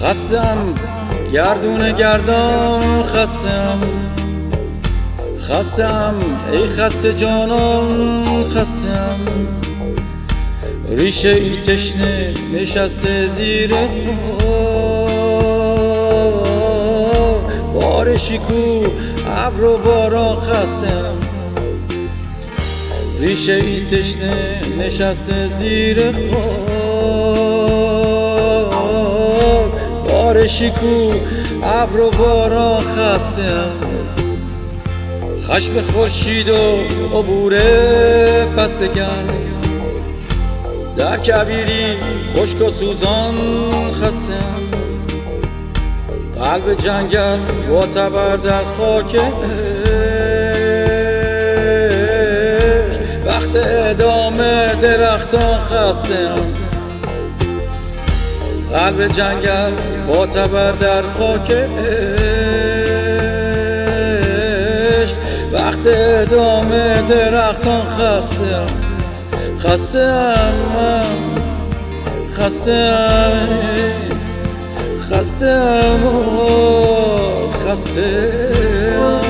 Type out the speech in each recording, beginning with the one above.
خستم گردون گردان، خستم ای خسته جانان، خستم ریشه ای تشنه نشسته زیر خاک، بارشی کو ابر و باران، خستم ریشه ای تشنه نشسته زیر خاک، بارشی کو ابر و باران، خستم خشم خورشید و عبور فصل گرم در کبیری خشک و سوزان، خستم قلب جنگل با تبر در خاک وقت ادامه درختان، خستم قلب جنگل با تبر در خاک وقت ادامه درختان، خستم خستم خستم خستم خستم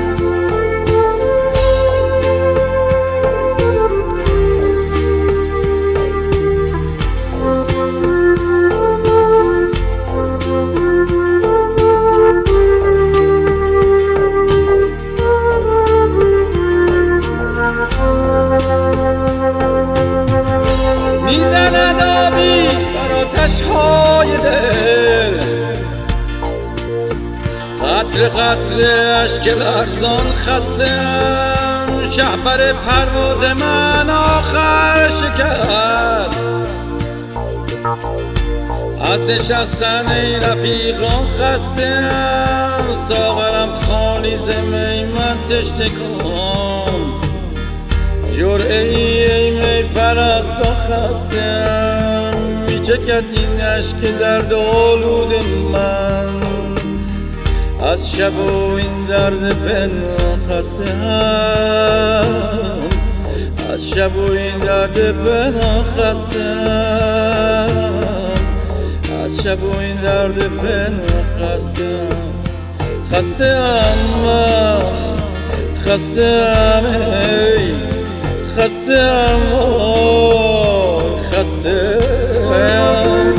میزند آبی بر آتش‌های دل، قطره قطره اشک لرزان، خستم شهپر پرواز من آخر شکست از نشستن ای رفیقان، خستم ساغرم خالی ز می من تشنه کن، جرعه ای می پرستان، خستم میچکد این اشک درد آلود من از شب و این درد پنهان، خستم از شب و این درد پنهان، خستم از شب و این درد پنهان، خستم خستم ای خستم خستم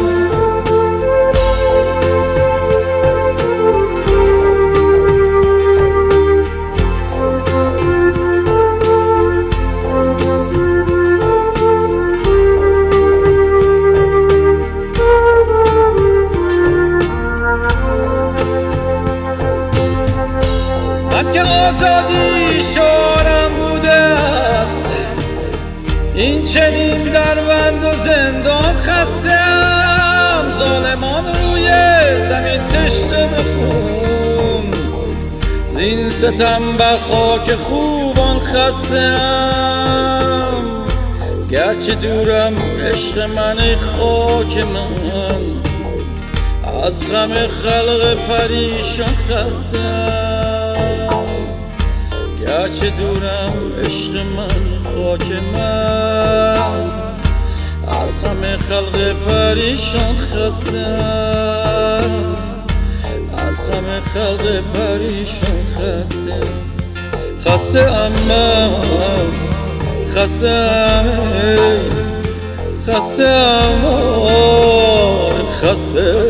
من که آزادی شعارم بوده است این چنین در بند و زندان، خستم ظالمان روی زمین تشنه به خون زین ستم بر خاک خوبان، خستم گرچه دورم عشق من ای خاک من از غم خلق پریشان، خستم گرچه دورم عشق من خاک من از غم خلق پریشان، خستم از غم خلق پریشان، خستم خستم خستم خستم خستم